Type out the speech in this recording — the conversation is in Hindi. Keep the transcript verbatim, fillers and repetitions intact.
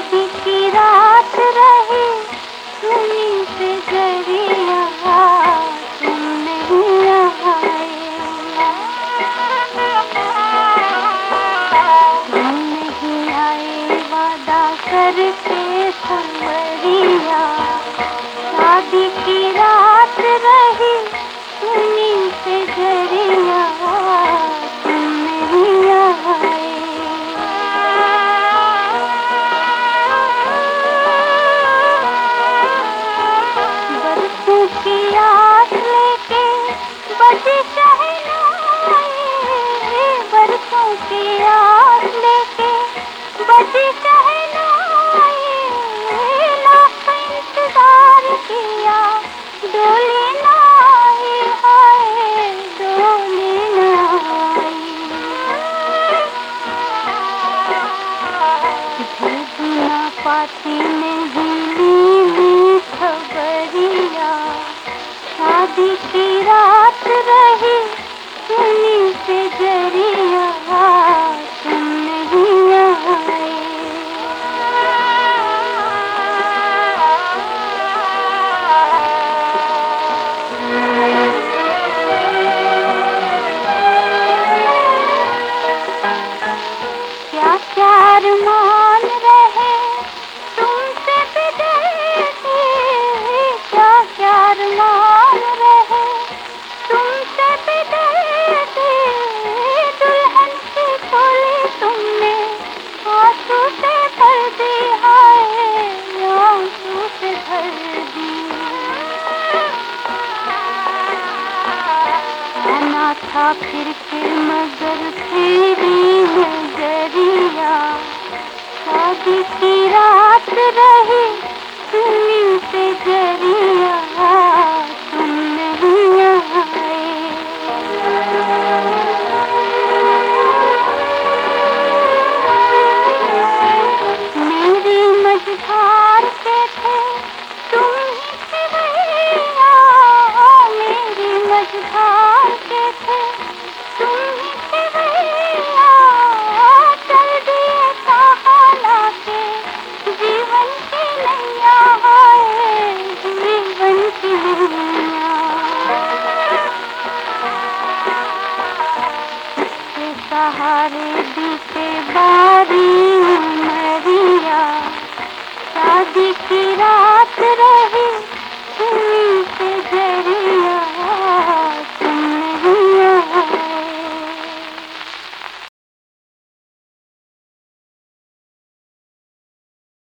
शादी की रात रही सुनी से जरिया तुम नहीं आए, तुम नहीं आए वादा करके संवरिया। शादी की रात रही सुनी से जरिया तुम नहीं आए। बरसों की आस लेके बजी शहनाई, बरसों की आस लेके बजी शहनाई। लाख इंतजार किया डोली ना आई, हाय डोली ना आई। भेज ना पाती नहीं ली खबरिया। शादी की रात रही सुनी से जरिया तुम नहीं आए। क्या क्या अरमान रहे तुमसे बिछड़े, क्या क्या अरमान रहे तुमसे बिछड़े। दुल्हन की खोली तुमने आंसू से भर दी, हाय आंसू से भर दी। आना था फिर के मगर तेरी नजरिया। शादी की रात रही सुनी से जरिया तुम नहीं आए। मेरी मझधार के थे तुम ही थे भैया, मेरी मझधार के थे तुम ही थे भैया। चल दिए सहारा के जीवन की नैया, हाय जीवन की नैया। इसके सहारे बीते बारी उमरिया।